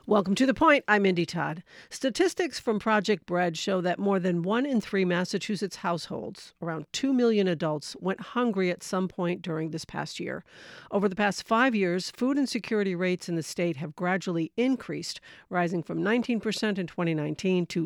Welcome to The Point. I'm Mindy Todd. Statistics from Project Bread show that more than 1 in 3 Massachusetts households, around 2 million adults, went hungry at some point during this past year. Over the past 5 years, food insecurity rates in the state have gradually increased, rising from 19% in 2019 to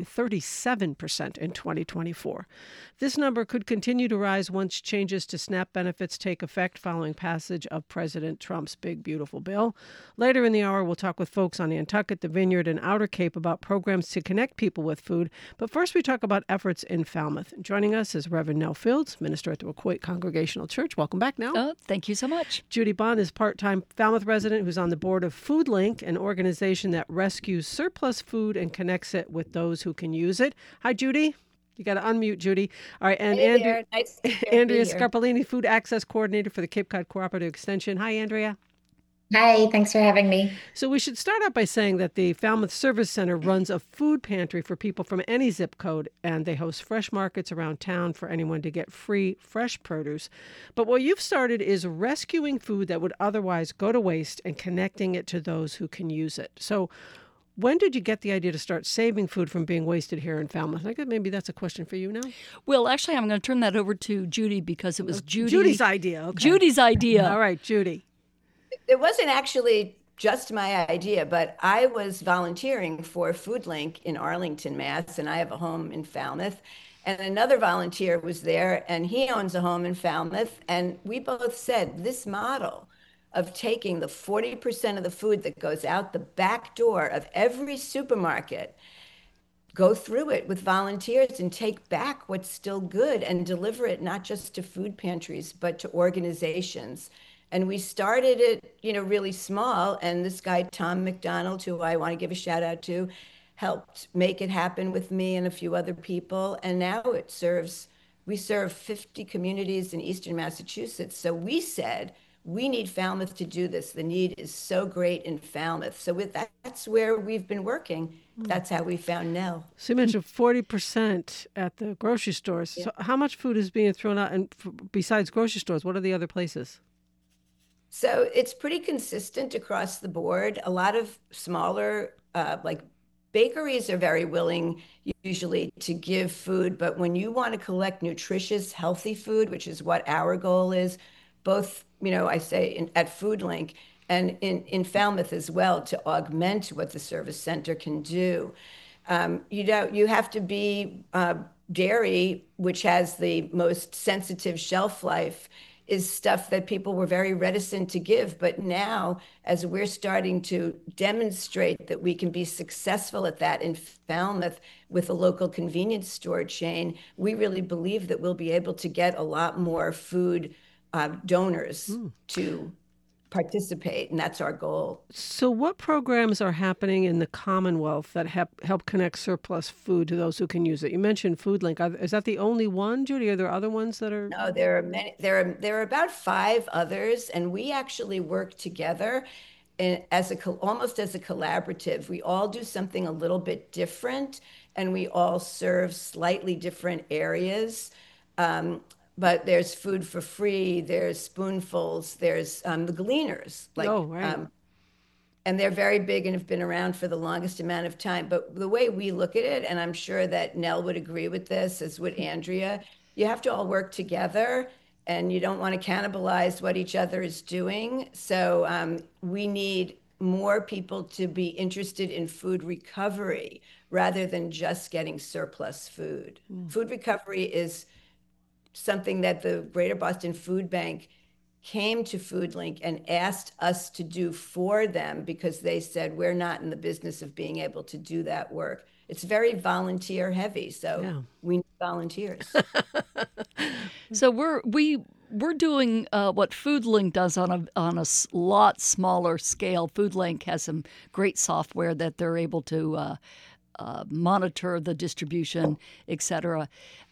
37% in 2024. This number could continue to rise once changes to SNAP benefits take effect following passage of President Trump's big, beautiful bill. Later in the hour, we'll talk with folks on Nantucket, the Vineyard, and Outer Cape about programs to connect people with food. But first, we talk about efforts in Falmouth. Joining us is Reverend Nell Fields, minister at the Waquoit Congregational Church. Welcome back, Nell. Oh, thank you so much. Judy Bond is part-time Falmouth resident who's on the board of FoodLink, an organization that rescues surplus food and connects it with those who can use it. Hi, Judy. You got to unmute, Judy. All right, and Andrea Scarpolini, Food Access Coordinator for the Cape Cod Cooperative Extension. Hi, Andrea. Hi, thanks for having me. So we should start out by saying that the Falmouth Service Center runs a food pantry for people from any zip code, and they host fresh markets around town for anyone to get free fresh produce. But what you've started is rescuing food that would otherwise go to waste and connecting it to those who can use it. So when did you get the idea to start saving food from being wasted here in Falmouth? I guess maybe that's a question for you now. Well, actually, I'm going to turn that over to Judy because it was Judy's idea. Okay. Judy's idea. All right, Judy. It wasn't actually just my idea, but I was volunteering for FoodLink in Arlington, Mass., and I have a home in Falmouth. And another volunteer was there, and he owns a home in Falmouth. And we both said this model of taking the 40% of the food that goes out the back door of every supermarket, go through it with volunteers and take back what's still good and deliver it not just to food pantries, but to organizations. And we started it, really small. And this guy, Tom McDonald, who I want to give a shout out to, helped make it happen with me and a few other people. And now we serve 50 communities in Eastern Massachusetts. So we said, we need Falmouth to do this. The need is so great in Falmouth. So that's where we've been working. That's how we found Nell. So you mentioned 40% at the grocery stores. Yeah. So how much food is being thrown out? And besides grocery stores, what are the other places? So it's pretty consistent across the board. A lot of smaller, like bakeries are very willing usually to give food. But when you want to collect nutritious, healthy food, which is what our goal is, both, I say at FoodLink and in Falmouth as well, to augment what the service center can do. You have to be dairy, which has the most sensitive shelf life, is stuff that people were very reticent to give. But now, as we're starting to demonstrate that we can be successful at that in Falmouth with a local convenience store chain, we really believe that we'll be able to get a lot more food donors to participate, and that's our goal. So what programs are happening in the Commonwealth that help connect surplus food to those who can use it? You mentioned FoodLink. Is that the only one, Judy? Are there other ones that are? No, there are many. There are about 5 others, and we actually work together almost as a collaborative. We all do something a little bit different, and we all serve slightly different areas. But there's Food for Free, there's Spoonfuls, there's the Gleaners. Right. And they're very big and have been around for the longest amount of time. But the way we look at it, and I'm sure that Nell would agree with this, as would Andrea, you have to all work together, and you don't want to cannibalize what each other is doing. So we need more people to be interested in food recovery rather than just getting surplus food. Food recovery is something that the Greater Boston Food Bank came to FoodLink and asked us to do for them because they said we're not in the business of being able to do that work. It's very volunteer heavy, so we need volunteers. So we're doing what FoodLink does on a lot smaller scale. FoodLink has some great software that they're able to monitor the distribution, et cetera.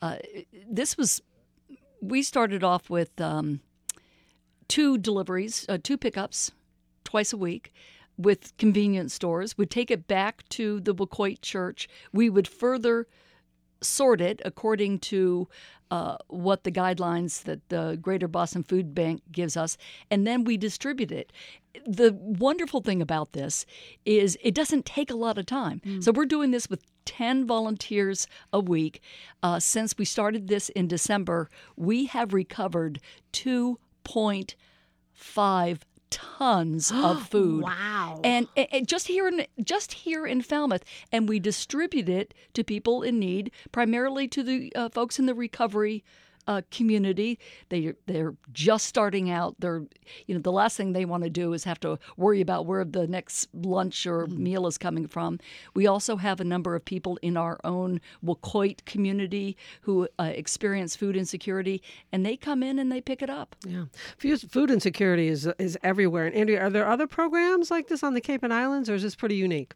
We started off with 2 deliveries, 2 pickups twice a week with convenience stores. We'd take it back to the Waquoit Church. We would further sort it according to what the guidelines that the Greater Boston Food Bank gives us, and then we distribute it. The wonderful thing about this is it doesn't take a lot of time. So we're doing this with 10 volunteers a week. Since we started this in December, we have recovered 2.5 tons of food. Wow. And just here in Falmouth, and we distribute it to people in need, primarily to the folks in the recovery community. They're just starting out. They're, the last thing they want to do is have to worry about where the next lunch or meal is coming from. We also have a number of people in our own Wacoit community who experience food insecurity, and they come in and they pick it up. Yeah, food insecurity is everywhere. And Andrea, are there other programs like this on the Cape and Islands, or is this pretty unique?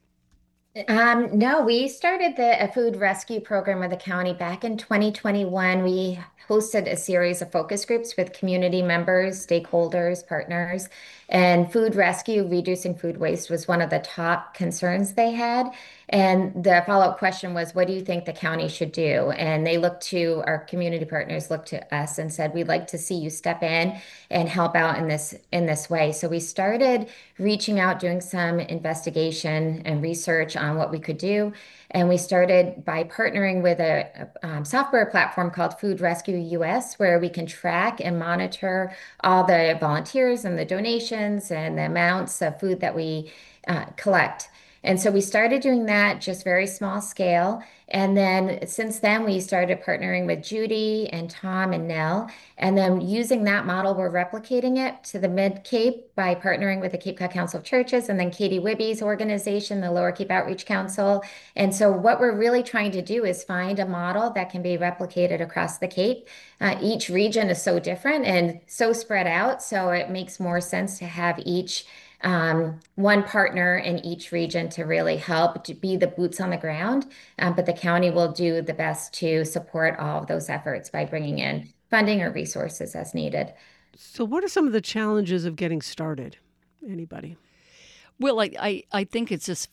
No, we started a food rescue program with the county back in 2021. We hosted a series of focus groups with community members, stakeholders, partners, and food rescue, reducing food waste was one of the top concerns they had. And the follow-up question was, what do you think the county should do? And they looked to our community partners, looked to us and said, we'd like to see you step in and help out in this way. So we started reaching out, doing some investigation and research on what we could do. And we started by partnering with a software platform called Food Rescue US, where we can track and monitor all the volunteers and the donations and the amounts of food that we collect. And so we started doing that just very small scale. And then since then, we started partnering with Judy and Tom and Nell. And then using that model, we're replicating it to the Mid-Cape by partnering with the Cape Cod Council of Churches and then Katie Wibby's organization, the Lower Cape Outreach Council. And so what we're really trying to do is find a model that can be replicated across the Cape. Each region is so different and so spread out. So it makes more sense to have each one partner in each region to really help to be the boots on the ground. But the county will do the best to support all of those efforts by bringing in funding or resources as needed. So what are some of the challenges of getting started? Anybody? Well, I think it's just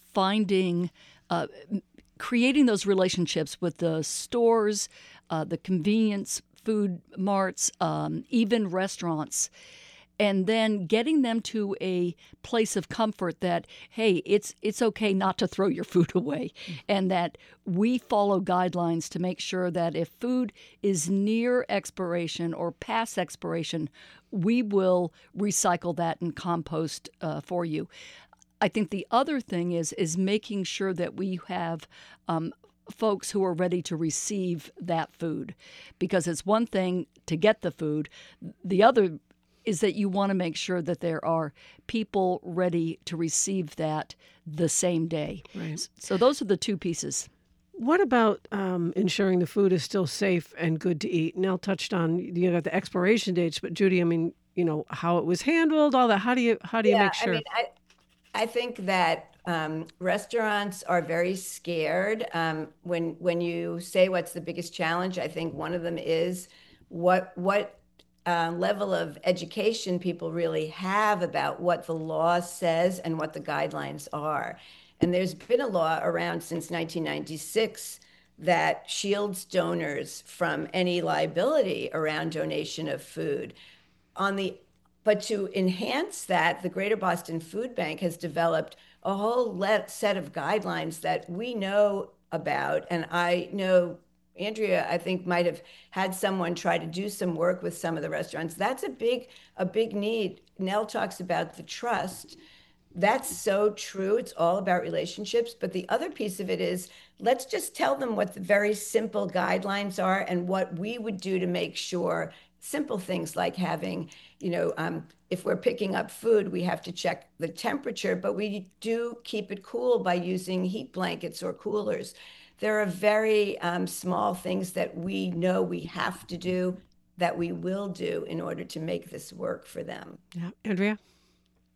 creating those relationships with the stores, the convenience food marts, even restaurants, and then getting them to a place of comfort that, hey, it's okay not to throw your food away, and that we follow guidelines to make sure that if food is near expiration or past expiration, we will recycle that and compost for you. I think the other thing is making sure that we have folks who are ready to receive that food, because it's one thing to get the food. The other is that you want to make sure that there are people ready to receive that the same day. Right. So those are the two pieces. What about ensuring the food is still safe and good to eat? Nell touched on the expiration dates, but Judy, how it was handled, all that. How do you make sure? I think that restaurants are very scared. When you say what's the biggest challenge, I think one of them is what level of education people really have about what the law says and what the guidelines are. And there's been a law around since 1996 that shields donors from any liability around donation of food. But to enhance that, the Greater Boston Food Bank has developed a whole set of guidelines that we know about. And I know Andrea, I think, might have had someone try to do some work with some of the restaurants. That's a big need. Nell talks about the trust. That's so true. It's all about relationships. But the other piece of it is, let's just tell them what the very simple guidelines are and what we would do to make sure simple things like having, if we're picking up food, we have to check the temperature, but we do keep it cool by using heat blankets or coolers. There are very small things that we know we have to do that we will do in order to make this work for them. Yeah. Andrea?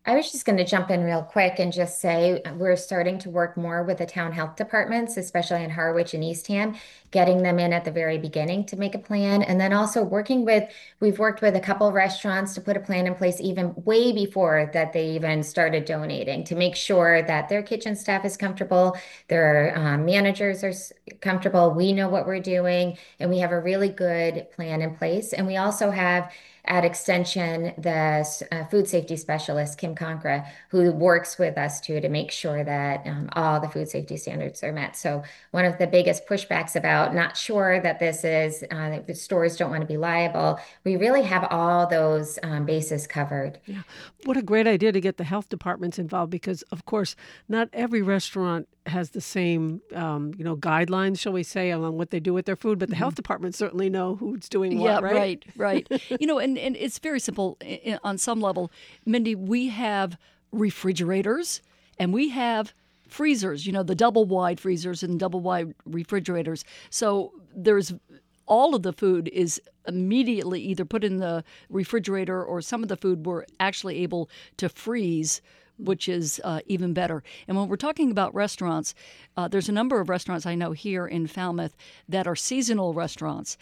I was just going to jump in real quick and just say we're starting to work more with the town health departments, especially in Harwich and Eastham, getting them in at the very beginning to make a plan. And then also we've worked with a couple of restaurants to put a plan in place even way before that they even started donating to make sure that their kitchen staff is comfortable, their managers are comfortable, we know what we're doing, and we have a really good plan in place. And we also have at Extension, the food safety specialist, Kim Concra, who works with us too to make sure that all the food safety standards are met. So one of the biggest pushbacks about not sure that this is, that the stores don't want to be liable, we really have all those bases covered. Yeah. What a great idea to get the health departments involved because, of course, not every restaurant has the same, guidelines, shall we say, on what they do with their food, but the health departments certainly know who's doing what, right? Right. And it's very simple on some level. Mindy, we have refrigerators and we have freezers, the double wide freezers and double wide refrigerators. So there's all of the food is immediately either put in the refrigerator or some of the food we're actually able to freeze, which is even better. And when we're talking about restaurants, there's a number of restaurants I know here in Falmouth that are seasonal restaurants.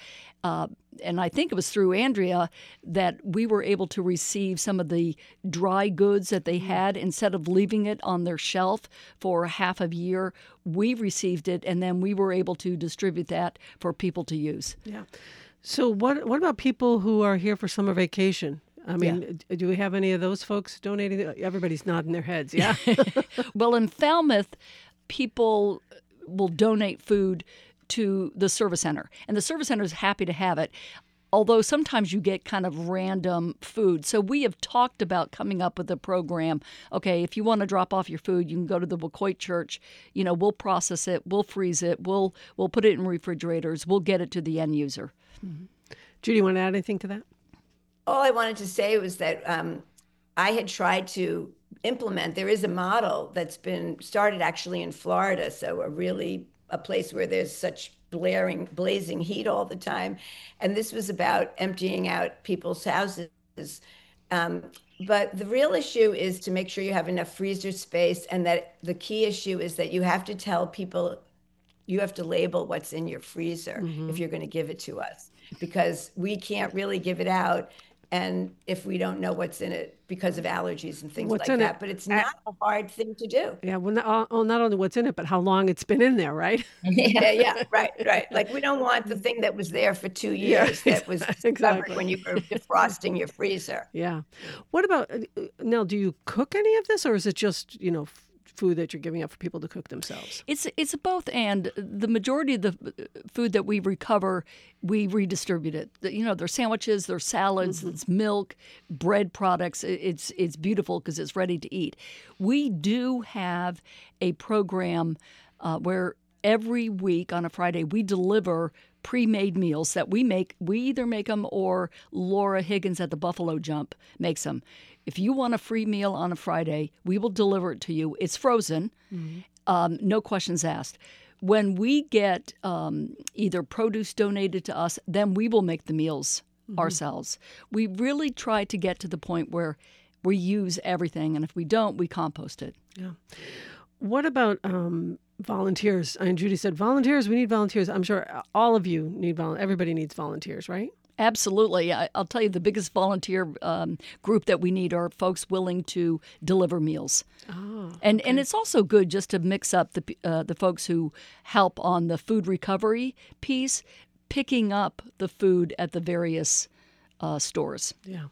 And I think it was through Andrea that we were able to receive some of the dry goods that they had. Instead of leaving it on their shelf for half a year, we received it, and then we were able to distribute that for people to use. Yeah. So what about people who are here for summer vacation? I mean, do we have any of those folks donating? Everybody's nodding their heads, yeah? Well, in Falmouth, people will donate food to the service center, and the service center is happy to have it, although sometimes you get kind of random food. So we have talked about coming up with a program. Okay, if you want to drop off your food, you can go to the Wacoit Church. We'll process it, we'll freeze it, we'll put it in refrigerators, we'll get it to the end user. Mm-hmm. Judy, you want to add anything to that? All I wanted to say was that I had tried to implement, there is a model that's been started actually in Florida. So a place where there's such blazing heat all the time. And this was about emptying out people's houses. But the real issue is to make sure you have enough freezer space. And that the key issue is that you have to tell people, you have to label what's in your freezer if you're going to give it to us, because we can't really give it out. And if we don't know what's in it because of allergies and things like that, but it's not a hard thing to do. Yeah, well, not only what's in it, but how long it's been in there, right? Yeah, right. Like we don't want the thing that was there for 2 years that was discovered when you were defrosting your freezer. Yeah. What about, Nell, do you cook any of this or is it just, food that you're giving up for people to cook themselves? It's both, and the majority of the food that we recover, we redistribute it. There's sandwiches, there's salads, it's milk, bread products. It's beautiful because it's ready to eat. We do have a program where every week on a Friday we deliver pre-made meals that we make. We either make them or Laura Higgins at the Buffalo Jump makes them. If you want a free meal on a Friday, we will deliver it to you. It's frozen, no questions asked. When we get either produce donated to us, then we will make the meals ourselves. We really try to get to the point where we use everything, and if we don't, we compost it. Yeah. What about volunteers? I mean, Judy said volunteers. We need volunteers. I'm sure all of you need everybody needs volunteers, right? Absolutely. I'll tell you, the biggest volunteer group that we need are folks willing to deliver meals. Oh, okay. And it's also good just to mix up the folks who help on the food recovery piece, picking up the food at the various stores. Yeah.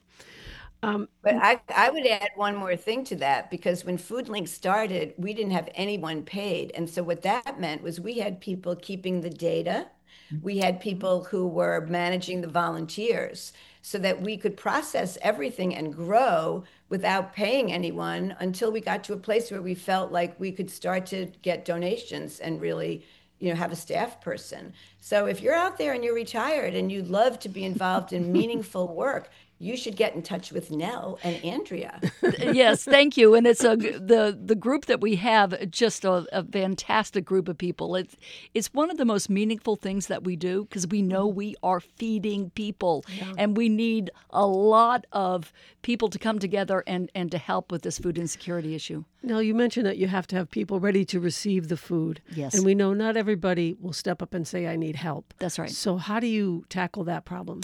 But I would add one more thing to that, because when FoodLink started, we didn't have anyone paid. And so what that meant was we had people keeping the data. We had people who were managing the volunteers so that we could process everything and grow without paying anyone until we got to a place where we felt like we could start to get donations and really, have a staff person. So if you're out there and you're retired and you'd love to be involved in meaningful work, you should get in touch with Nell and Andrea. Yes, thank you. And it's the group that we have, just a fantastic group of people. It's one of the most meaningful things that we do, because we know we are feeding people, and we need a lot of people to come together and to help with this food insecurity issue. Now, you mentioned that you have to have people ready to receive the food. Yes. And we know not everybody will step up and say, I need help. That's right. So how do you tackle that problem?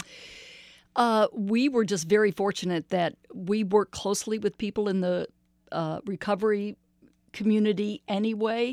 We were just very fortunate that we work closely with people in the recovery community anyway.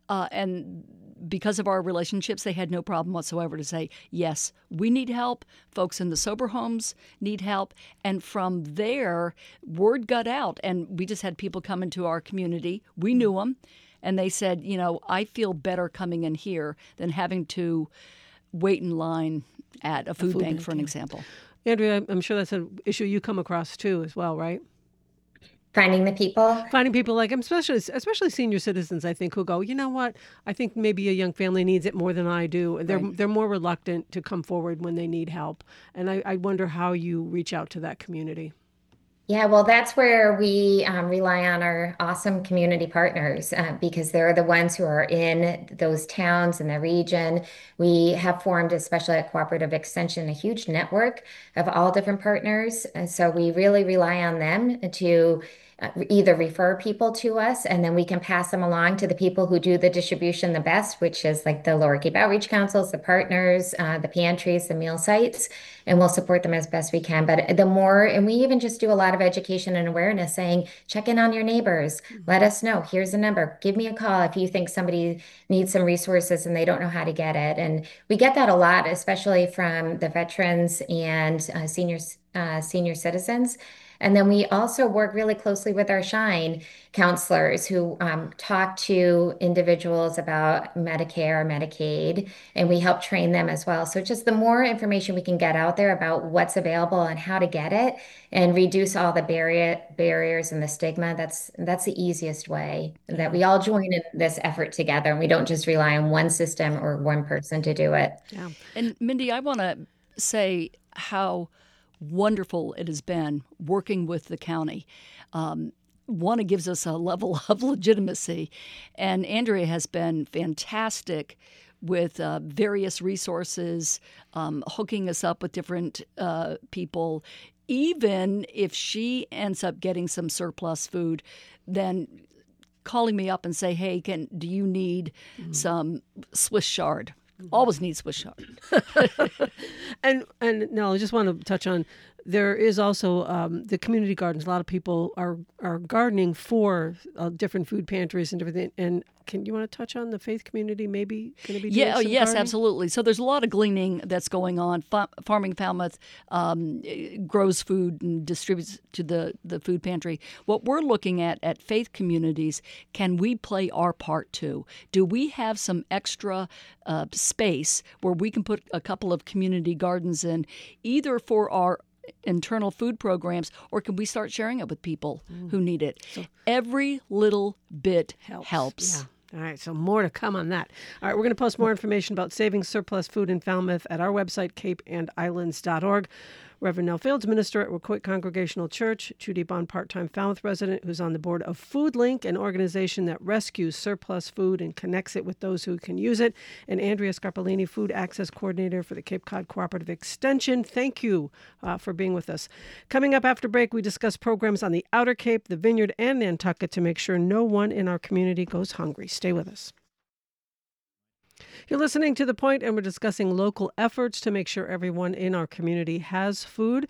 And because of our relationships, they had no problem whatsoever to say, yes, we need help. Folks in the sober homes need help. And from there, word got out. And we just had people come into our community. We knew them. And they said, I feel better coming in here than having to wait in line at a food bank, for an example. Andrea, I'm sure that's an issue you come across too as well, right? Finding the people. Finding people like, especially senior citizens, I think, who go, you know what, I think maybe a young family needs it more than I do. They're more reluctant to come forward when they need help. And I wonder how you reach out to that community. Yeah, well, that's where we rely on our awesome community partners because they're the ones who are in those towns in the region. We have formed, especially at Cooperative Extension, a huge network of all different partners. And so we really rely on them to either refer people to us, and then we can pass them along to the people who do the distribution the best, which is like the Lower Cape Outreach Councils, the partners, the pantries, the meal sites, and we'll support them as best we can. But and we even just do a lot of education and awareness saying, check in on your neighbors, let us know, here's a number, give me a call if you think somebody needs some resources and they don't know how to get it. And we get that a lot, especially from the veterans and senior citizens. And then we also work really closely with our Shine counselors who talk to individuals about Medicare, Medicaid, and we help train them as well. So just the more information we can get out there about what's available and how to get it and reduce all the barriers and the stigma, that's the easiest way that we all join in this effort together, and we don't just rely on one system or one person to do it. Yeah. And Mindy, I want to say how wonderful it has been working with the county. One, it gives us a level of legitimacy. And Andrea has been fantastic with various resources, hooking us up with different people. Even if she ends up getting some surplus food, then calling me up and say, hey, do you need some Swiss chard? Always need Swiss chard. And no, I just want to touch on, there is also the community gardens. A lot of people are gardening for different food pantries and everything. And you want to touch on the faith community maybe going to be doing some yes, gardening? absolutely. So there's a lot of gleaning that's going on. Farming Falmouth grows food and distributes to the food pantry. What we're looking at faith communities, can we play our part too? Do we have some extra space where we can put a couple of community gardens in, either for our internal food programs, or can we start sharing it with people who need it? So every little bit helps. Yeah. All right, so more to come on that. All right, we're going to post more information about saving surplus food in Falmouth at our website, capeandislands.org. Reverend Nell Fields, minister at Waquoit Congregational Church, Judy Bond, part-time Falmouth resident, who's on the board of FoodLink, an organization that rescues surplus food and connects it with those who can use it, and Andrea Scarpolini, food access coordinator for the Cape Cod Cooperative Extension. Thank you for being with us. Coming up after break, we discuss programs on the Outer Cape, the Vineyard, and Nantucket to make sure no one in our community goes hungry. Stay with us. You're listening to The Point, and we're discussing local efforts to make sure everyone in our community has food.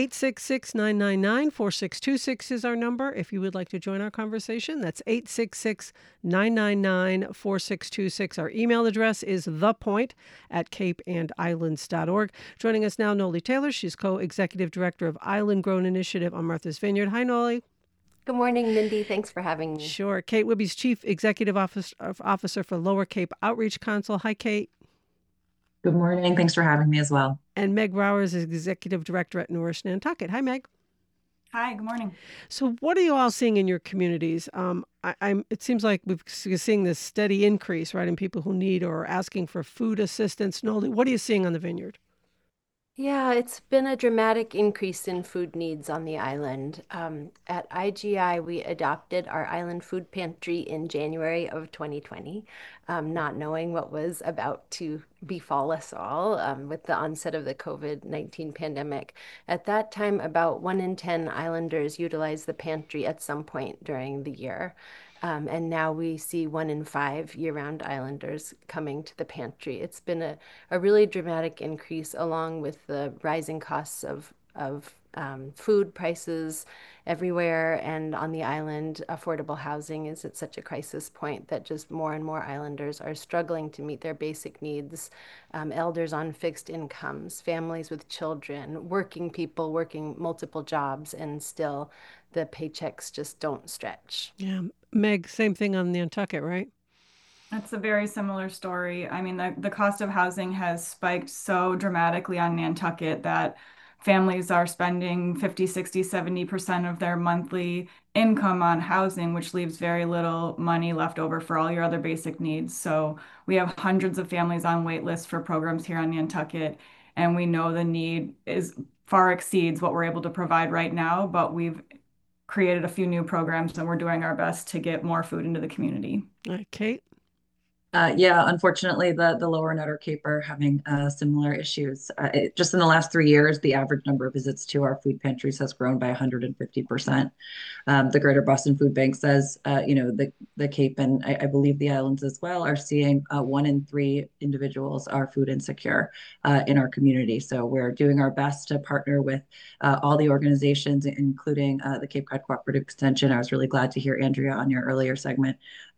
866-999-4626 is our number. If you would like to join our conversation, that's 866-999-4626. Our email address is thepoint@capeandislands.org. Joining us now, Noli Taylor. She's co-executive director of Island Grown Initiative on Martha's Vineyard. Hi, Noli. Good morning, Mindy. Thanks for having me. Sure. Kate Wibby's Chief Executive Officer for Lower Cape Outreach Council. Hi, Kate. Good morning. Thanks for having me as well. And Meg Brower is Executive Director at Nourish Nantucket. Hi, Meg. Hi, good morning. So what are you all seeing in your communities? It seems like we're seeing this steady increase, right, in people who need or are asking for food assistance. Noli, what are you seeing on the Vineyard? Yeah, it's been a dramatic increase in food needs on the island. At IGI, we adopted our island food pantry in January of 2020, not knowing what was about to befall us all with the onset of the COVID-19 pandemic. At that time, about 1 in 10 islanders utilized the pantry at some point during the year. And now we see 1 in 5 year-round islanders coming to the pantry. It's been a really dramatic increase along with the rising costs of food prices everywhere and on the island. Affordable housing is at such a crisis point that just more and more islanders are struggling to meet their basic needs. Elders on fixed incomes, families with children, working people working multiple jobs, and still the paychecks just don't stretch. Yeah. Meg, same thing on Nantucket, right? It's a very similar story. I mean, the cost of housing has spiked so dramatically on Nantucket that families are spending 50, 60, 70% of their monthly income on housing, which leaves very little money left over for all your other basic needs. So we have hundreds of families on wait lists for programs here on Nantucket, and we know the need is far exceeds what we're able to provide right now, but we've created a few new programs and we're doing our best to get more food into the community. All right, Kate. Yeah, unfortunately, the Lower Nutter Cape are having similar issues. Just in the last 3 years, the average number of visits to our food pantries has grown by 150%. The Greater Boston Food Bank says, the Cape and I believe the islands as well are seeing 1 in 3 individuals are food insecure in our community. So we're doing our best to partner with all the organizations, including the Cape Cod Cooperative Extension. I was really glad to hear Andrea on your earlier segment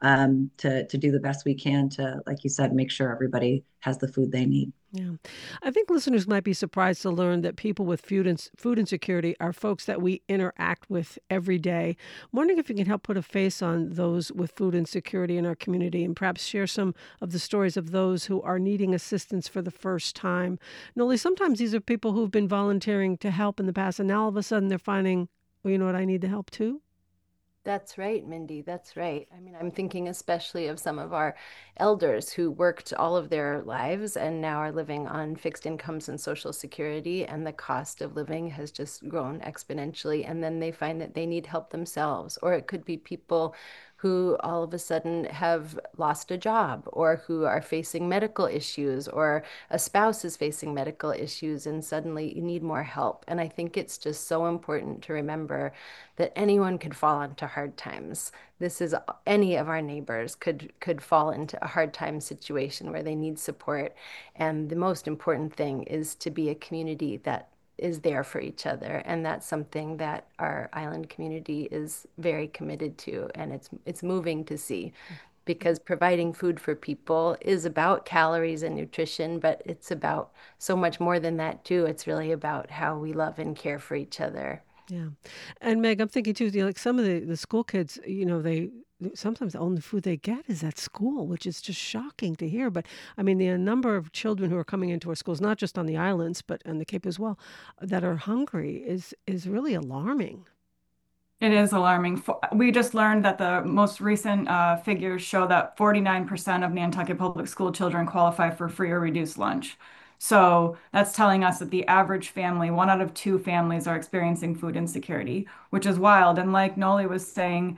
to do the best we can to, like you said, make sure everybody has the food they need. Yeah. I think listeners might be surprised to learn that people with food insecurity are folks that we interact with every day. I'm wondering if you can help put a face on those with food insecurity in our community and perhaps share some of the stories of those who are needing assistance for the first time. Noli, sometimes these are people who've been volunteering to help in the past, and now all of a sudden they're finding, well, you know what, I need the help too. That's right, Mindy. That's right. I mean, I'm thinking especially of some of our elders who worked all of their lives and now are living on fixed incomes and Social Security, and the cost of living has just grown exponentially. And then they find that they need help themselves, or it could be people who all of a sudden have lost a job or who are facing medical issues, or a spouse is facing medical issues and suddenly you need more help. And I think it's just so important to remember that anyone could fall into hard times. This is any of our neighbors could fall into a hard time situation where they need support. And the most important thing is to be a community that is there for each other, and that's something that our island community is very committed to, and it's moving to see, because providing food for people is about calories and nutrition, but it's about so much more than that too. It's really about how we love and care for each other. Yeah. And Meg, I'm thinking too, like some of the school kids, they sometimes the only food they get is at school, which is just shocking to hear. But I mean, the number of children who are coming into our schools, not just on the islands, but on the Cape as well, that are hungry is really alarming. It is alarming. We just learned that the most recent figures show that 49% of Nantucket public school children qualify for free or reduced lunch. So that's telling us that the average family, 1 out of 2 families, are experiencing food insecurity, which is wild. And like Noli was saying,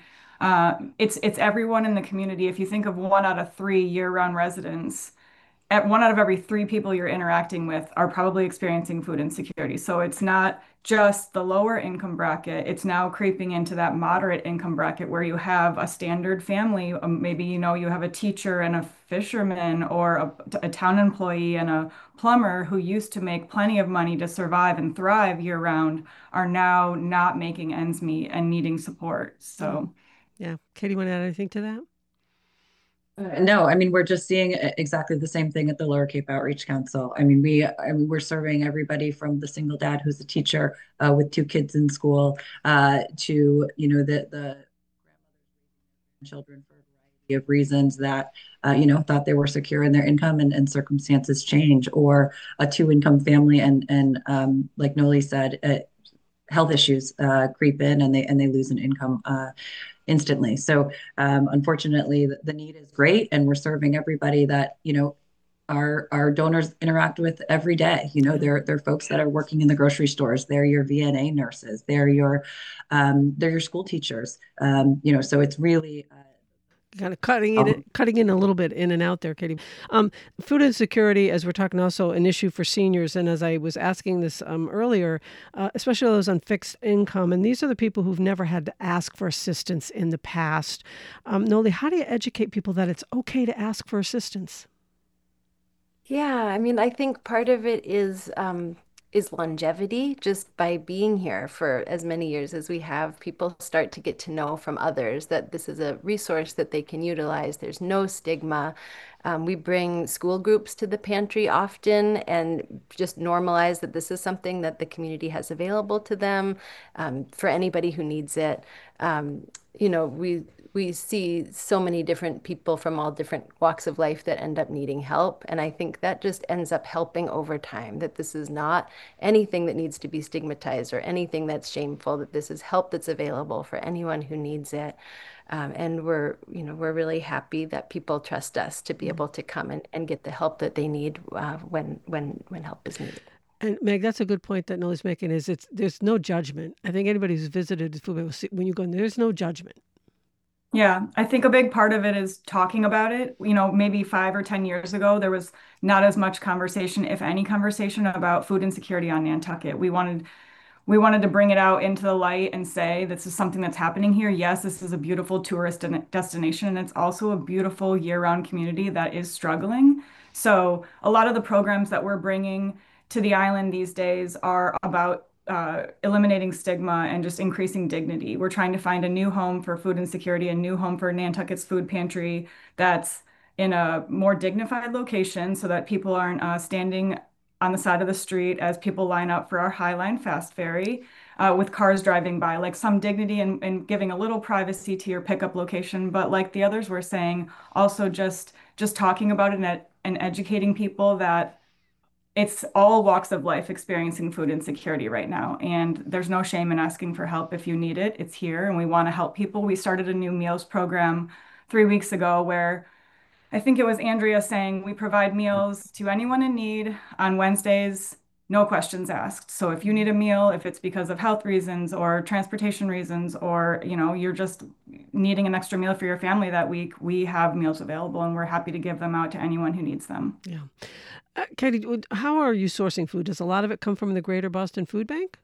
it's everyone in the community. If you think of 1 out of 3 year-round residents, at 1 out of every 3 people you're interacting with are probably experiencing food insecurity. So it's not just the lower income bracket, it's now creeping into that moderate income bracket where you have a standard family. Maybe, you have a teacher and a fisherman, or a town employee and a plumber who used to make plenty of money to survive and thrive year round, are now not making ends meet and needing support. So, yeah. Katie, want to add anything to that? No, I mean, we're just seeing exactly the same thing at the Lower Cape Outreach Council. We're serving everybody from the single dad who's a teacher with 2 kids in school to, the children for a variety of reasons that, thought they were secure in their income, and circumstances change, or a 2-income family. And like Noli said, health issues creep in, and they lose an income instantly. So unfortunately, the need is great, and we're serving everybody that, our donors interact with every day. You know, they're folks that are working in the grocery stores. They're your VNA nurses. They're your school teachers. You know, so it's really kind of cutting in a little bit in and out there, Katie. Food insecurity, as we're talking, also an issue for seniors. And as I was asking this earlier, especially those on fixed income, and these are the people who've never had to ask for assistance in the past. Noli, how do you educate people that it's okay to ask for assistance? Yeah, I mean, I think part of it is longevity. Just by being here for as many years as we have, people start to get to know from others that this is a resource that they can utilize. There's no stigma. We bring school groups to the pantry often and just normalize that this is something that the community has available to them, for anybody who needs it. You know, we see so many different people from all different walks of life that end up needing help. And I think that just ends up helping over time, that this is not anything that needs to be stigmatized or anything that's shameful, that this is help that's available for anyone who needs it. And we're really happy that people trust us to be able to come and get the help that they need when help is needed. And Meg, that's a good point that Noli's making. There's no judgment. I think anybody who's visited the food bank will see when you go in, there's no judgment. Yeah, I think a big part of it is talking about it. You know, maybe 5 or 10 years ago, there was not as much conversation, if any conversation, about food insecurity on Nantucket. We wanted to bring it out into the light and say this is something that's happening here. Yes, this is a beautiful tourist destination, and it's also a beautiful year-round community that is struggling. So a lot of the programs that we're bringing to the island these days are about eliminating stigma and just increasing dignity. We're trying to find a new home for food insecurity, a new home for Nantucket's food pantry that's in a more dignified location so that people aren't standing on the side of the street as people line up for our Highline Fast Ferry with cars driving by, like some dignity and giving a little privacy to your pickup location. But like the others were saying, also just talking about it and educating people that it's all walks of life experiencing food insecurity right now. And there's no shame in asking for help if you need it. It's here and we want to help people. We started a new meals program 3 weeks ago where I think it was Andrea saying we provide meals to anyone in need on Wednesdays, no questions asked. So if you need a meal, if it's because of health reasons or transportation reasons, or you're just needing an extra meal for your family that week, we have meals available and we're happy to give them out to anyone who needs them. Yeah. Katie, how are you sourcing food? Does a lot of it come from the Greater Boston Food Bank?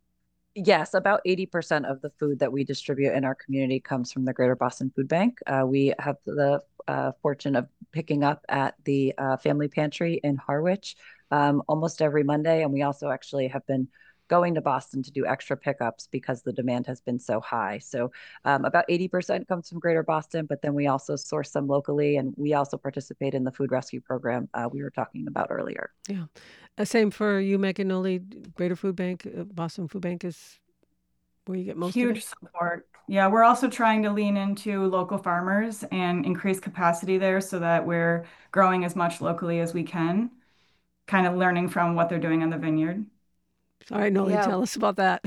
Yes, about 80% of the food that we distribute in our community comes from the Greater Boston Food Bank. We have the fortune of picking up at the Family Pantry in Harwich almost every Monday. And we also actually have been going to Boston to do extra pickups because the demand has been so high. So about 80% comes from Greater Boston, but then we also source some locally, and we also participate in the food rescue program we were talking about earlier. Yeah. Same for you, Megan Noli. Greater Food Bank, Boston Food Bank is where you get most of it. Huge support. Yeah, we're also trying to lean into local farmers and increase capacity there so that we're growing as much locally as we can, kind of learning from what they're doing in the vineyard. All right, Noli, tell us about that.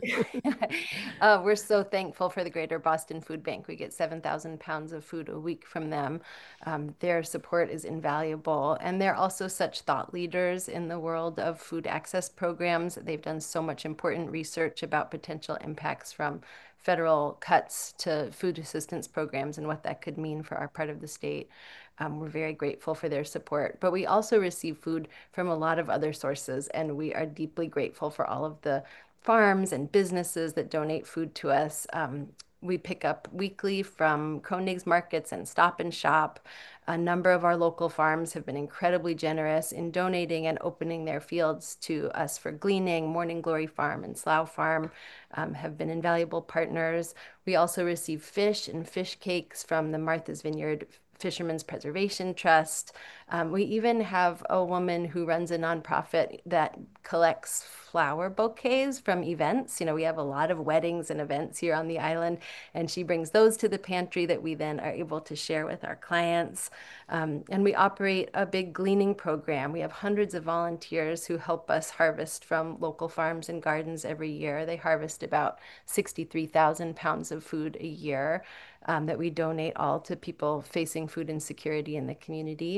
We're so thankful for the Greater Boston Food Bank. We get 7,000 pounds of food a week from them. Their support is invaluable. And they're also such thought leaders in the world of food access programs. They've done so much important research about potential impacts from federal cuts to food assistance programs and what that could mean for our part of the state. We're very grateful for their support, but we also receive food from a lot of other sources, and we are deeply grateful for all of the farms and businesses that donate food to us. We pick up weekly from Koenig's Markets and Stop and Shop. A number of our local farms have been incredibly generous in donating and opening their fields to us for gleaning. Morning Glory Farm and Slough Farm have been invaluable partners. We also receive fish and fish cakes from the Martha's Vineyard Fishermen's Preservation Trust. We even have a woman who runs a nonprofit that collects flower bouquets from events. We have a lot of weddings and events here on the island, and she brings those to the pantry that we then are able to share with our clients. And we operate a big gleaning program. We have hundreds of volunteers who help us harvest from local farms and gardens every year. They harvest about 63,000 pounds of food a year that we donate all to people facing food insecurity in the community.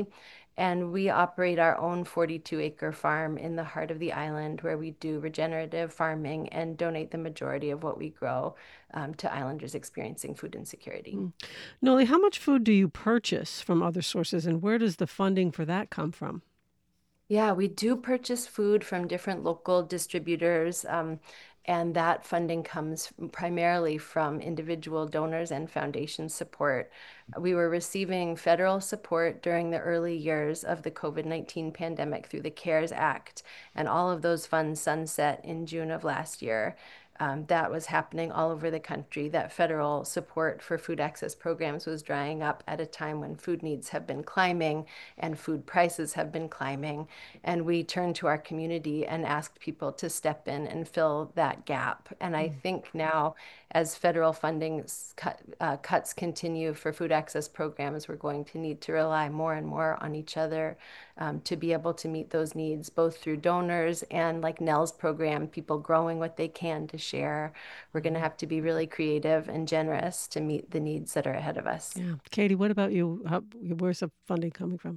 And we operate our own 42-acre farm in the heart of the island where we do regenerative farming and donate the majority of what we grow to islanders experiencing food insecurity. Noli, how much food do you purchase from other sources, and where does the funding for that come from? Yeah, we do purchase food from different local distributors, and that funding comes primarily from individual donors and foundation support. We were receiving federal support during the early years of the COVID-19 pandemic through the CARES Act, and all of those funds sunset in June of last year. That was happening all over the country. That federal support for food access programs was drying up at a time when food needs have been climbing and food prices have been climbing. And we turned to our community and asked people to step in and fill that gap. And I think now, as federal funding cuts continue for food access programs, we're going to need to rely more and more on each other to be able to meet those needs, both through donors and, like Nell's program, people growing what they can to share. We're going to have to be really creative and generous to meet the needs that are ahead of us. Yeah. Katie, what about you? Where's the funding coming from?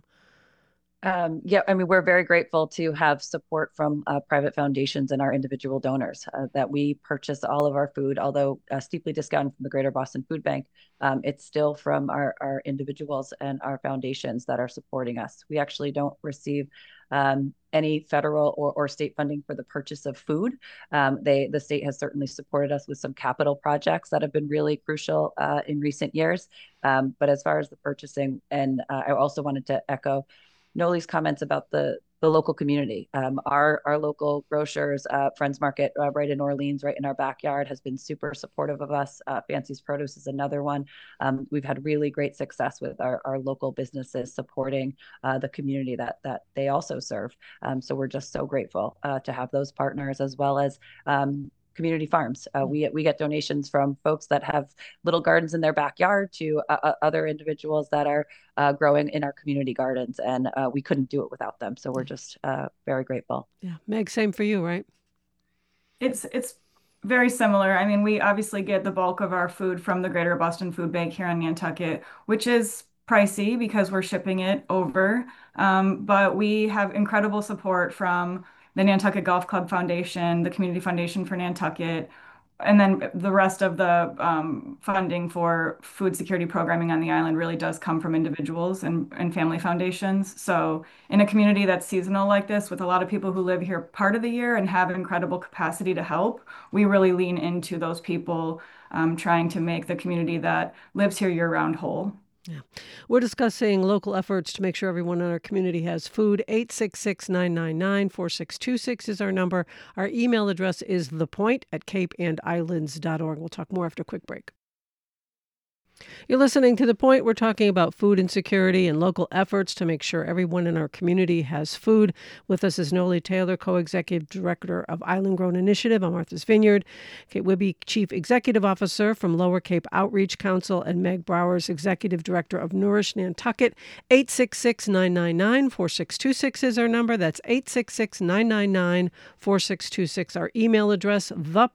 Yeah, I mean, we're very grateful to have support from private foundations and our individual donors that we purchase all of our food, although steeply discounted from the Greater Boston Food Bank. It's still from our individuals and our foundations that are supporting us. We actually don't receive any federal or state funding for the purchase of food. The state has certainly supported us with some capital projects that have been really crucial in recent years. But as far as the purchasing, and I also wanted to echo Noli's comments about the local community. Our local grocers, Friends Market right in Orleans, right in our backyard, has been super supportive of us. Fancy's Produce is another one. We've had really great success with our local businesses supporting the community that they also serve. So we're just so grateful to have those partners, as well as community farms. We get donations from folks that have little gardens in their backyard to other individuals that are growing in our community gardens, and we couldn't do it without them. So we're just very grateful. Yeah, Meg, same for you, right? It's very similar. I mean, we obviously get the bulk of our food from the Greater Boston Food Bank here in Nantucket, which is pricey because we're shipping it over. But we have incredible support from the Nantucket Golf Club Foundation, the Community Foundation for Nantucket, and then the rest of the funding for food security programming on the island really does come from individuals and family foundations. So in a community that's seasonal like this, with a lot of people who live here part of the year and have incredible capacity to help, we really lean into those people trying to make the community that lives here year-round whole. Yeah. We're discussing local efforts to make sure everyone in our community has food. 866-999-4626 is our number. Our email address is thepoint@capeandislands.org. We'll talk more after a quick break. You're listening to The Point. We're talking about food insecurity and local efforts to make sure everyone in our community has food. With us is Noli Taylor, Co-Executive Director of Island Grown Initiative on Martha's Vineyard, Kate Wibby, Chief Executive Officer from Lower Cape Outreach Council, and Meg Browers, Executive Director of Nourish Nantucket. 866-999-4626 is our number. That's 866-999-4626. Our email address,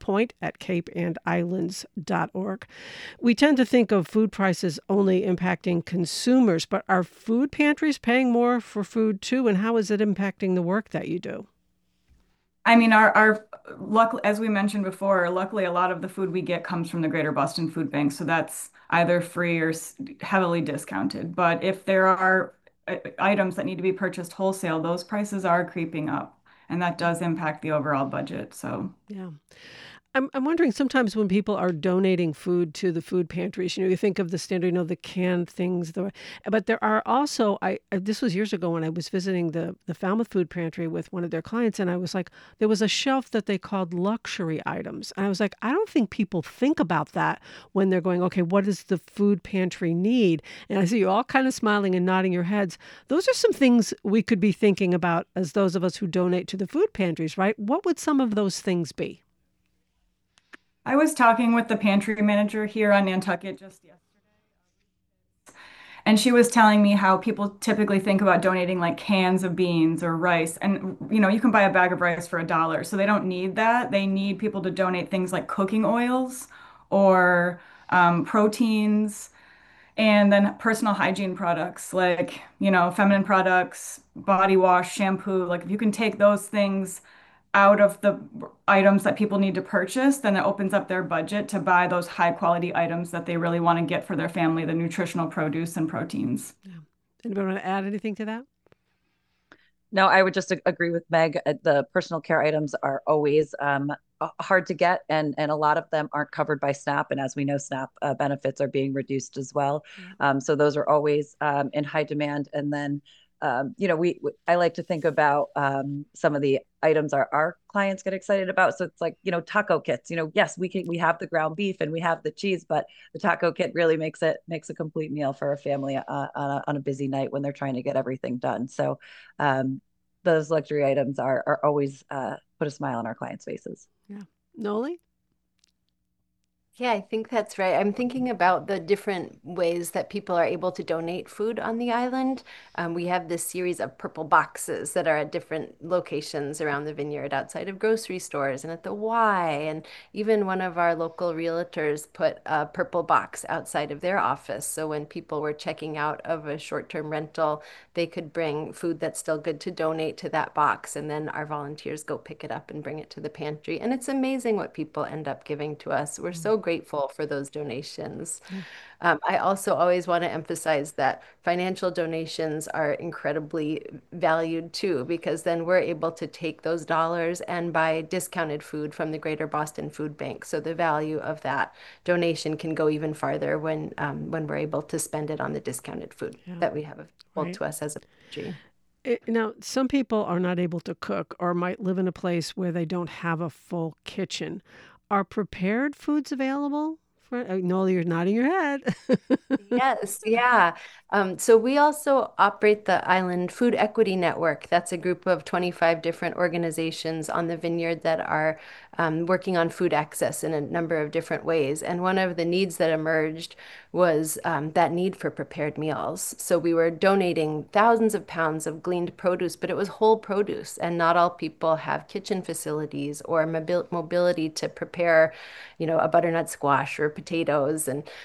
thepoint@capeandislands.org. We tend to think of food prices only impacting consumers, but are food pantries paying more for food too? And how is it impacting the work that you do? I mean, our luck, as we mentioned before, luckily a lot of the food we get comes from the Greater Boston Food Bank, so that's either free or heavily discounted. But if there are items that need to be purchased wholesale, those prices are creeping up, and that does impact the overall budget. So yeah. I'm wondering, sometimes when people are donating food to the food pantries, you think of the standard, the canned things, but there are also, this was years ago when I was visiting the Falmouth Food Pantry with one of their clients, and I was like, there was a shelf that they called luxury items. And I was like, I don't think people think about that when they're going, okay, what does the food pantry need? And I see you all kind of smiling and nodding your heads. Those are some things we could be thinking about as those of us who donate to the food pantries, right? What would some of those things be? I was talking with the pantry manager here on Nantucket just yesterday, and she was telling me how people typically think about donating like cans of beans or rice. And, you can buy a bag of rice for $1. So they don't need that. They need people to donate things like cooking oils or proteins. And then personal hygiene products like, feminine products, body wash, shampoo. Like if you can take those things out of the items that people need to purchase, then it opens up their budget to buy those high quality items that they really want to get for their family, the nutritional produce and proteins. Yeah. Anybody want to add anything to that? No, I would just agree with Meg. The personal care items are always hard to get, and a lot of them aren't covered by SNAP. And as we know, SNAP benefits are being reduced as well. So those are always in high demand. And then, I like to think about some of the items our clients get excited about. So it's like, taco kits. Yes, we have the ground beef and we have the cheese, but the taco kit really makes a complete meal for a family on a busy night when they're trying to get everything done. So those luxury items are always put a smile on our clients' faces. Yeah. Noli? Yeah, I think that's right. I'm thinking about the different ways that people are able to donate food on the island. We have this series of purple boxes that are at different locations around the vineyard, outside of grocery stores and at the Y. And even one of our local realtors put a purple box outside of their office. So when people were checking out of a short-term rental, they could bring food that's still good to donate to that box. And then our volunteers go pick it up and bring it to the pantry. And it's amazing what people end up giving to us. We're so grateful for those donations. I also always want to emphasize that financial donations are incredibly valued too, because then we're able to take those dollars and buy discounted food from the Greater Boston Food Bank. So the value of that donation can go even farther when we're able to spend it on the discounted food that we have available to us as a country. Now, some people are not able to cook or might live in a place where they don't have a full kitchen. Are prepared foods available? Noel, you're nodding your head. Yes, yeah. So we also operate the Island Food Equity Network. That's a group of 25 different organizations on the vineyard that are working on food access in a number of different ways. And one of the needs that emerged was that need for prepared meals. So we were donating thousands of pounds of gleaned produce, but it was whole produce, and not all people have kitchen facilities or mobility to prepare, a butternut squash or potatoes.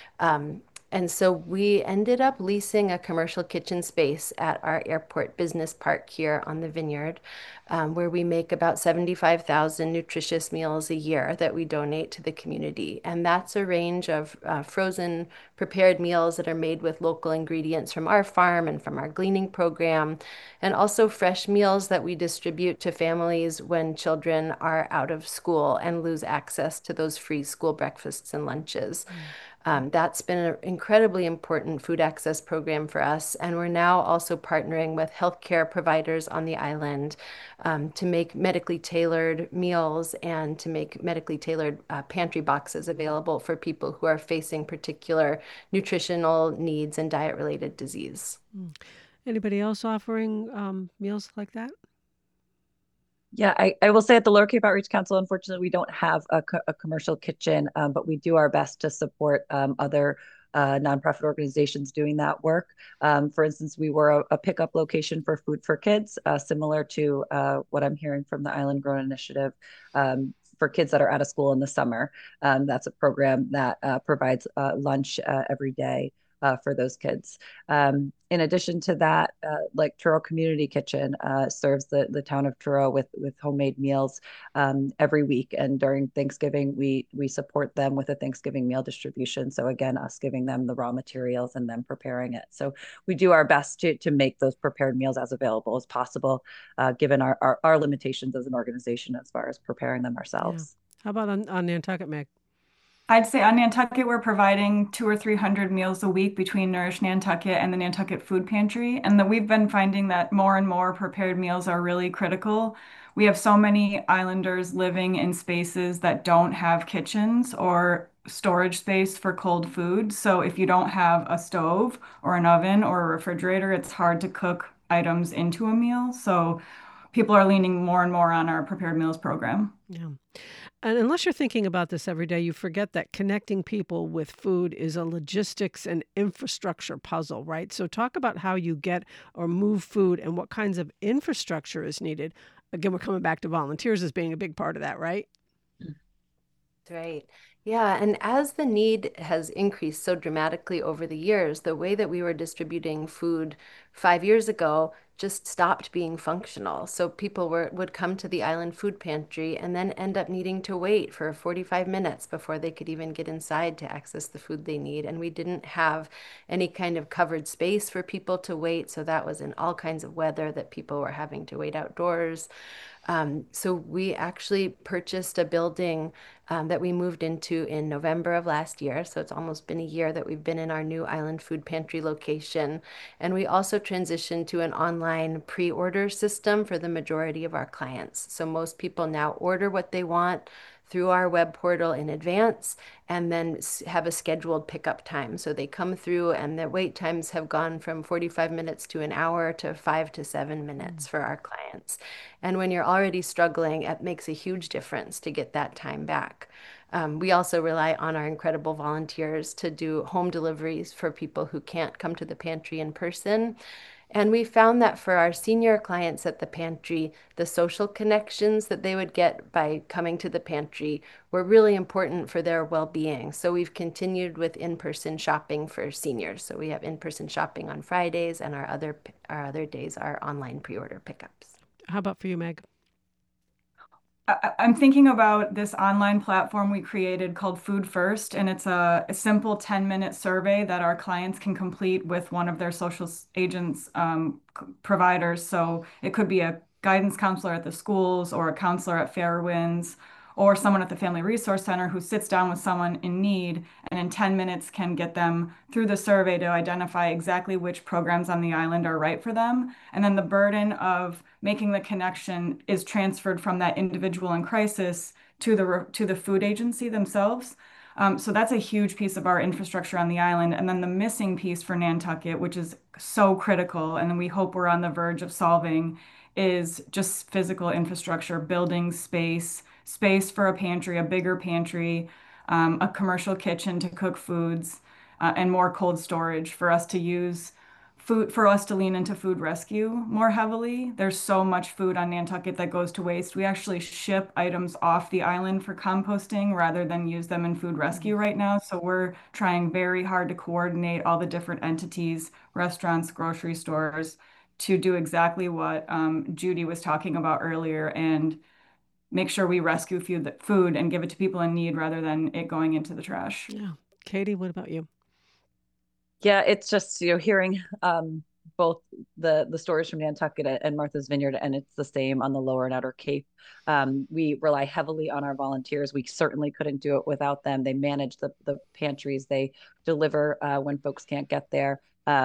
And so we ended up leasing a commercial kitchen space at our airport business park here on the vineyard, where we make about 75,000 nutritious meals a year that we donate to the community. And that's a range of frozen prepared meals that are made with local ingredients from our farm and from our gleaning program, and also fresh meals that we distribute to families when children are out of school and lose access to those free school breakfasts and lunches. That's been an incredibly important food access program for us. And we're now also partnering with healthcare providers on the island to make medically tailored meals and to make medically tailored pantry boxes available for people who are facing particular nutritional needs and diet-related disease. Anybody else offering meals like that? Yeah, I will say at the Lower Cape Outreach Council, unfortunately, we don't have a commercial kitchen, but we do our best to support other nonprofit organizations doing that work. For instance, we were a pickup location for Food for Kids, similar to what I'm hearing from the Island Grown Initiative. For kids that are out of school in the summer. That's a program that provides lunch every day for those kids. In addition to that, like Truro Community Kitchen serves the town of Truro with homemade meals every week. And during Thanksgiving, we support them with a Thanksgiving meal distribution. So again, us giving them the raw materials and them preparing it. So we do our best to make those prepared meals as available as possible, given our limitations as an organization as far as preparing them ourselves. Yeah. How about on Nantucket, Meg? I'd say on Nantucket, we're providing 200 or 300 meals a week between Nourish Nantucket and the Nantucket Food Pantry. And that we've been finding that more and more prepared meals are really critical. We have so many islanders living in spaces that don't have kitchens or storage space for cold food. So if you don't have a stove or an oven or a refrigerator, it's hard to cook items into a meal. So people are leaning more and more on our prepared meals program. Yeah. And unless you're thinking about this every day, you forget that connecting people with food is a logistics and infrastructure puzzle, right? So talk about how you get or move food and what kinds of infrastructure is needed. Again, we're coming back to volunteers as being a big part of that, right? That's right. Yeah, and as the need has increased so dramatically over the years, the way that we were distributing food 5 years ago just stopped being functional. So people would come to the island food pantry and then end up needing to wait for 45 minutes before they could even get inside to access the food they need. And we didn't have any kind of covered space for people to wait. So that was in all kinds of weather that people were having to wait outdoors. So we actually purchased a building that we moved into in November of last year. So it's almost been a year that we've been in our new Island Food Pantry location. And we also transitioned to an online pre-order system for the majority of our clients. So most people now order what they want through our web portal in advance and then have a scheduled pickup time. So they come through and the wait times have gone from 45 minutes to an hour to 5 to 7 minutes for our clients. And when you're already struggling, it makes a huge difference to get that time back. We also rely on our incredible volunteers to do home deliveries for people who can't come to the pantry in person. And we found that for our senior clients at the pantry, the social connections that they would get by coming to the pantry were really important for their well-being. So we've continued with in-person shopping for seniors. So we have in-person shopping on Fridays, and our other days are online pre-order pickups. How about for you, Meg? I'm thinking about this online platform we created called Food First, and it's a simple 10-minute survey that our clients can complete with one of their social agents providers. So it could be a guidance counselor at the schools or a counselor at Fairwinds or someone at the Family Resource Center who sits down with someone in need and in 10 minutes can get them through the survey to identify exactly which programs on the island are right for them. And then the burden of making the connection is transferred from that individual in crisis to the food agency themselves. So that's a huge piece of our infrastructure on the island. And then the missing piece for Nantucket, which is so critical, and we hope we're on the verge of solving, is just physical infrastructure, building space for a pantry, a bigger pantry, a commercial kitchen to cook foods, and more cold storage for us to use food, for us to lean into food rescue more heavily. There's so much food on Nantucket that goes to waste. We actually ship items off the island for composting rather than use them in food rescue right now. So we're trying very hard to coordinate all the different entities, restaurants, grocery stores, to do exactly what Judy was talking about earlier and make sure we rescue food and give it to people in need rather than it going into the trash. Yeah. Katie, what about you? Yeah, it's just, hearing both the stories from Nantucket and Martha's Vineyard, and it's the same on the Lower and Outer Cape. We rely heavily on our volunteers. We certainly couldn't do it without them. They manage the pantries. They deliver when folks can't get there.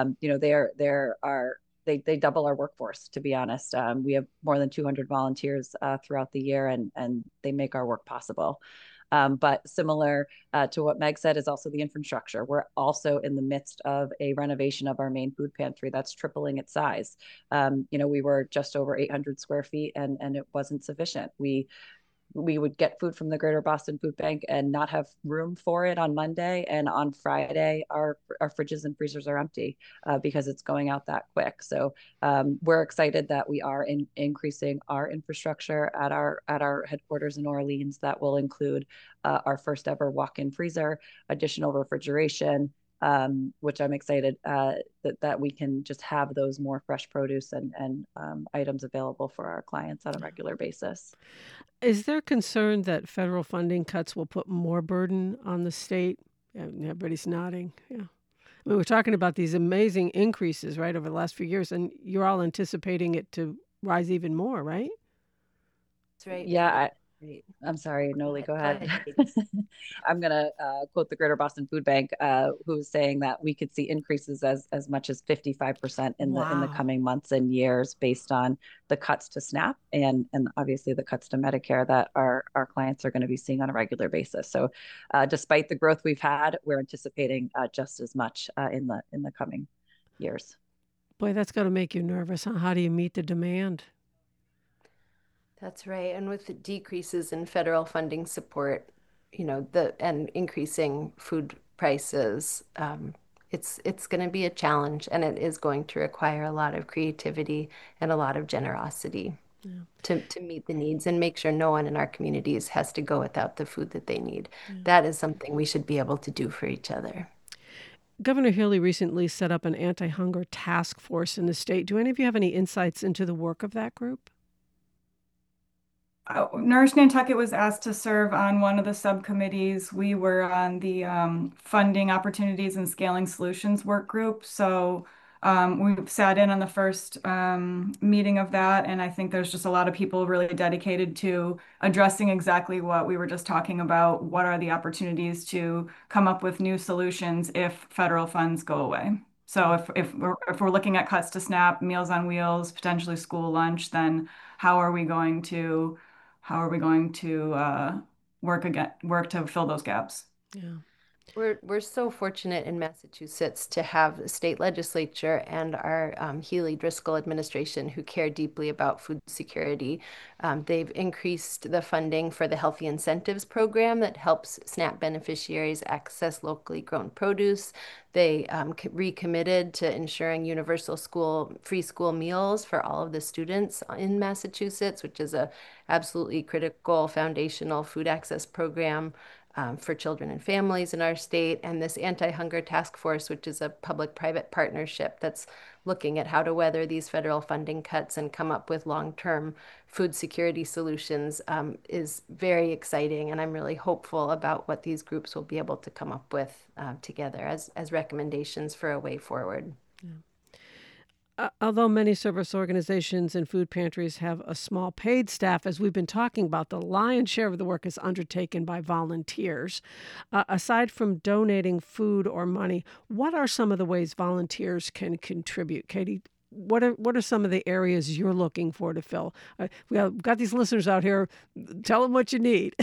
They double our workforce, to be honest. We have more than 200 volunteers throughout the year, and they make our work possible. But similar to what Meg said is also the infrastructure. We're also in the midst of a renovation of our main food pantry that's tripling its size. We were just over 800 square feet, and it wasn't sufficient. We would get food from the Greater Boston Food Bank and not have room for it on Monday. And on Friday, our fridges and freezers are empty because it's going out that quick. So we're excited that we are increasing our infrastructure at our headquarters in Orleans. That will include our first ever walk-in freezer, additional refrigeration, which I'm excited that we can just have those more fresh produce and items available for our clients on a regular basis. Is there concern that federal funding cuts will put more burden on the state? Yeah, everybody's nodding. Yeah. I mean, we're talking about these amazing increases, right, over the last few years, and you're all anticipating it to rise even more, right? That's right. Yeah, I'm sorry, Noli, go ahead. I'm going to quote the Greater Boston Food Bank, who's saying that we could see increases as much as 55% in the coming months and years based on the cuts to SNAP and obviously the cuts to Medicare that our clients are going to be seeing on a regular basis. So despite the growth we've had, we're anticipating just as much in the coming years. Boy, that's got to make you nervous, huh? How do you meet the demand? That's right. And with the decreases in federal funding support, and increasing food prices, it's going to be a challenge, and it is going to require a lot of creativity and a lot of generosity. to meet the needs and make sure no one in our communities has to go without the food that they need. That is something we should be able to do for each other. Governor Healey recently set up an anti-hunger task force in the state. Do any of you have any insights into the work of that group? Nourish Nantucket was asked to serve on one of the subcommittees. We were on the funding opportunities and scaling solutions work group. So we sat in on the first meeting of that. And I think there's just a lot of people really dedicated to addressing exactly what we were just talking about. What are the opportunities to come up with new solutions if federal funds go away? So if we're looking at cuts to SNAP, Meals on Wheels, potentially school lunch, then how are we going to work to fill those gaps? Yeah. We're so fortunate in Massachusetts to have the state legislature and our Healey Driscoll administration who care deeply about food security. They've increased the funding for the Healthy Incentives program that helps SNAP beneficiaries access locally grown produce. They recommitted to ensuring universal free school meals for all of the students in Massachusetts, which is a absolutely critical foundational food access program for children and families in our state, and this anti-hunger task force, which is a public-private partnership that's looking at how to weather these federal funding cuts and come up with long-term food security solutions, is very exciting. And I'm really hopeful about what these groups will be able to come up with together as recommendations for a way forward. Yeah. Although many service organizations and food pantries have a small paid staff, as we've been talking about, the lion's share of the work is undertaken by volunteers. Aside from donating food or money, what are some of the ways volunteers can contribute? Katie, what are some of the areas you're looking for to fill? We've got these listeners out here. Tell them what you need.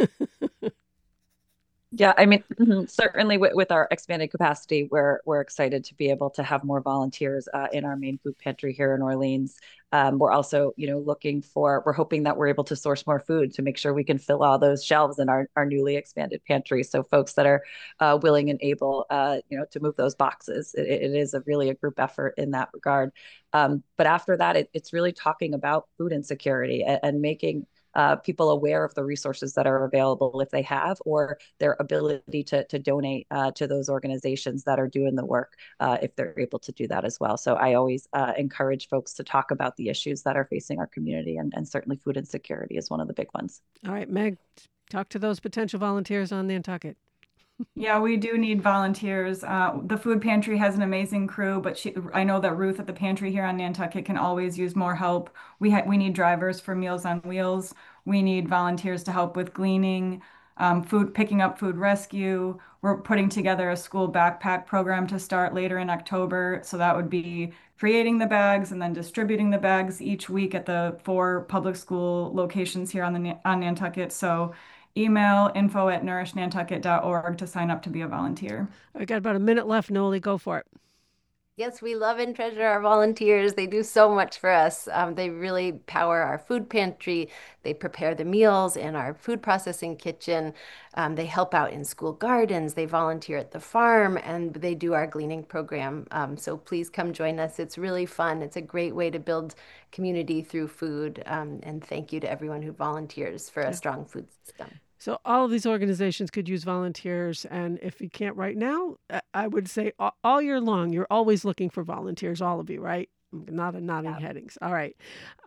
Yeah, I mean, certainly with our expanded capacity, we're excited to be able to have more volunteers in our main food pantry here in Orleans. We're also, we're hoping that we're able to source more food to make sure we can fill all those shelves in our newly expanded pantry. So folks that are willing and able, to move those boxes, it is really a group effort in that regard. But after that, it's really talking about food insecurity and making people aware of the resources that are available if they have, or their ability to donate to those organizations that are doing the work if they're able to do that as well. So I always encourage folks to talk about the issues that are facing our community, and certainly food insecurity is one of the big ones. All right, Meg, talk to those potential volunteers on Nantucket. Yeah, we do need volunteers. The food pantry has an amazing crew, but I know that Ruth at the pantry here on Nantucket can always use more help. We need drivers for Meals on Wheels. We need volunteers to help with gleaning, picking up food rescue. We're putting together a school backpack program to start later in October. So that would be creating the bags and then distributing the bags each week at the 4 public school locations here on Nantucket. So email info@nourishnantucket.org to sign up to be a volunteer. I got about a minute left, Noli. Go for it. Yes, we love and treasure our volunteers. They do so much for us. They really power our food pantry. They prepare the meals in our food processing kitchen. They help out in school gardens. They volunteer at the farm, and they do our gleaning program. So please come join us. It's really fun. It's a great way to build community through food. And thank you to everyone who volunteers for a strong food system. So all of these organizations could use volunteers. And if you can't right now, I would say all year long, you're always looking for volunteers, all of you, right? Not a nodding headings. All right.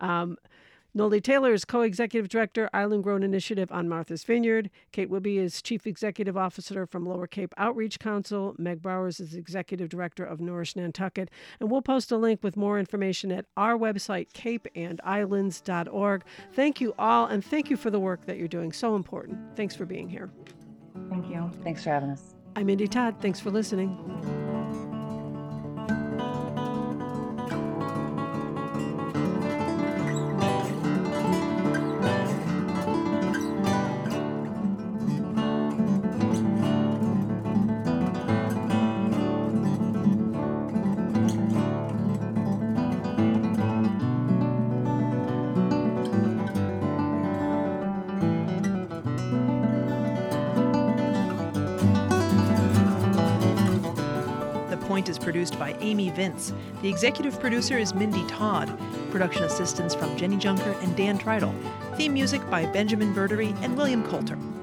Noli Taylor is co-executive director, Island Grown Initiative on Martha's Vineyard. Kate Wiebe is chief executive officer from Lower Cape Outreach Council. Meg Bowers is executive director of Nourish Nantucket. And we'll post a link with more information at our website, capeandislands.org. Thank you all, and thank you for the work that you're doing. So important. Thanks for being here. Thank you. Thanks for having us. I'm Mindy Todd. Thanks for listening. Point is produced by Amy Vince. The executive producer is Mindy Todd. Production assistance from Jenny Junker and Dan Treidel. Theme music by Benjamin Verdery and William Coulter.